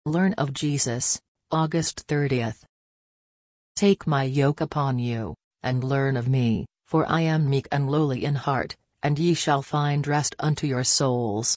Learn of Jesus, August 30th. Take my yoke upon you, and learn of me, for I am meek and lowly in heart, and ye shall find rest unto your souls.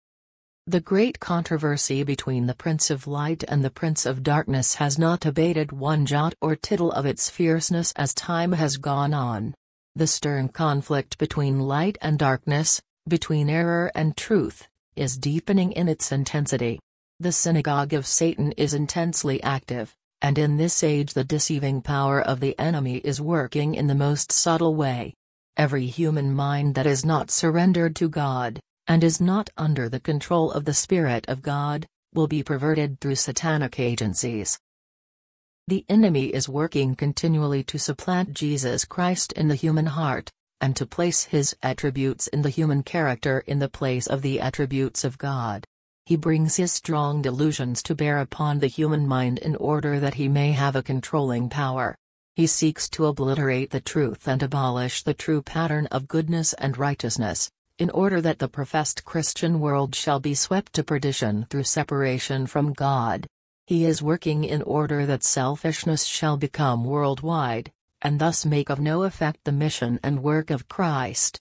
The great controversy between the Prince of Light and the Prince of Darkness has not abated one jot or tittle of its fierceness as time has gone on. The stern conflict between light and darkness, between error and truth, is deepening in its intensity. The synagogue of Satan is intensely active, and in this age the deceiving power of the enemy is working in the most subtle way. Every human mind that is not surrendered to God, and is not under the control of the Spirit of God, will be perverted through satanic agencies. The enemy is working continually to supplant Jesus Christ in the human heart, and to place his attributes in the human character in the place of the attributes of God. He brings his strong delusions to bear upon the human mind in order that he may have a controlling power. He seeks to obliterate the truth and abolish the true pattern of goodness and righteousness, in order that the professed Christian world shall be swept to perdition through separation from God. He is working in order that selfishness shall become worldwide, and thus make of no effect the mission and work of Christ.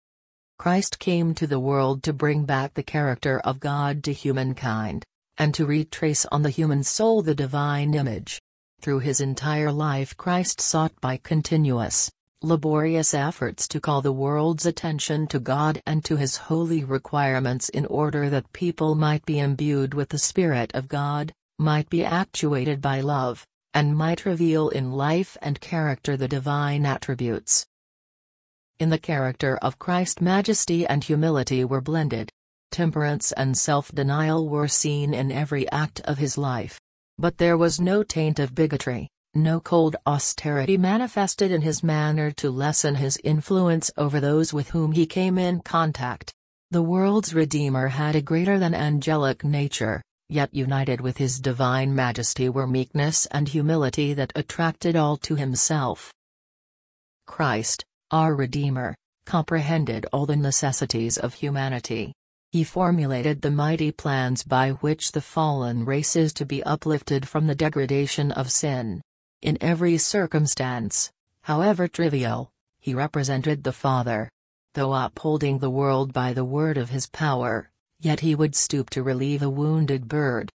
Christ came to the world to bring back the character of God to humankind, and to retrace on the human soul the divine image. Through his entire life Christ sought by continuous, laborious efforts to call the world's attention to God and to his holy requirements in order that people might be imbued with the Spirit of God, might be actuated by love, and might reveal in life and character the divine attributes. In the character of Christ, majesty and humility were blended. Temperance and self-denial were seen in every act of his life. But there was no taint of bigotry, no cold austerity manifested in his manner to lessen his influence over those with whom he came in contact. The world's Redeemer had a greater than angelic nature, yet united with his divine majesty were meekness and humility that attracted all to himself. Christ, our Redeemer, comprehended all the necessities of humanity. He formulated the mighty plans by which the fallen race is to be uplifted from the degradation of sin. In every circumstance, however trivial, he represented the Father. Though upholding the world by the word of his power, yet he would stoop to relieve a wounded bird,